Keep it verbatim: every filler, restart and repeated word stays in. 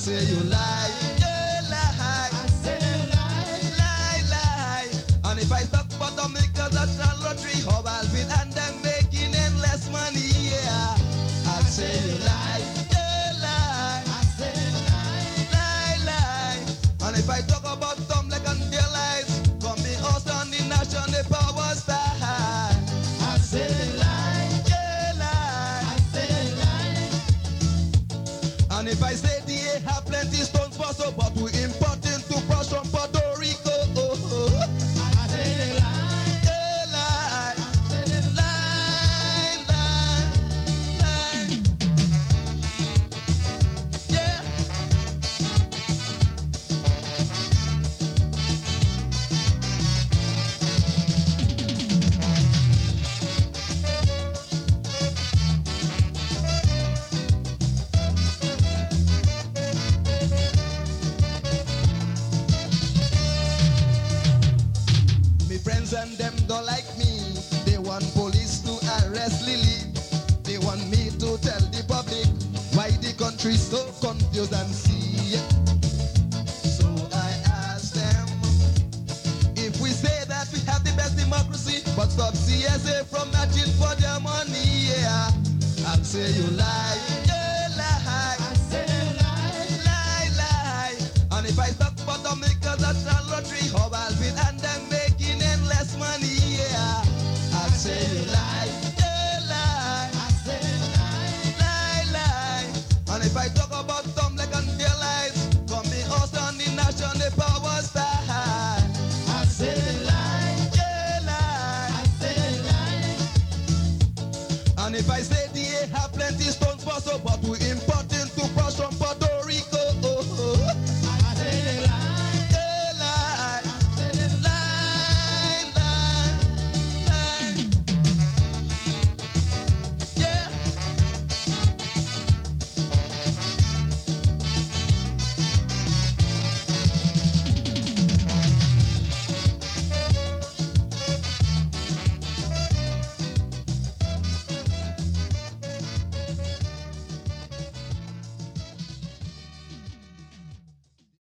say you lie, you lie. I say you lie, lie, lie. And if I talk about the makers of the lottery, how I'll be and them making endless money, yeah. I say you lie, you lie. I say you lie, lie, lie. And if I talk about some like and their lives, from the house on the national power star, I say you lie, you lie. I say you lie. And if I say they have plenty stones for so, but we import into cross from Puerto Rico. Oh, oh. I say they lie, they lie, I say they lie, lie, lie. Yeah. Me friends and them don't like me. They want police to arrest Lily. They want me to tell the public why the country's so confused and see. So I ask them, if we say that we have the best democracy, but stop C S A from matching for their money, yeah, I'll say you lie, you lie. I say you lie, lie, lie. And if I talk about the makers of the lottery, how I'll be and them making endless money, yeah, I'll say you lie, you lie. I say you lie, lie, lie. And if I talk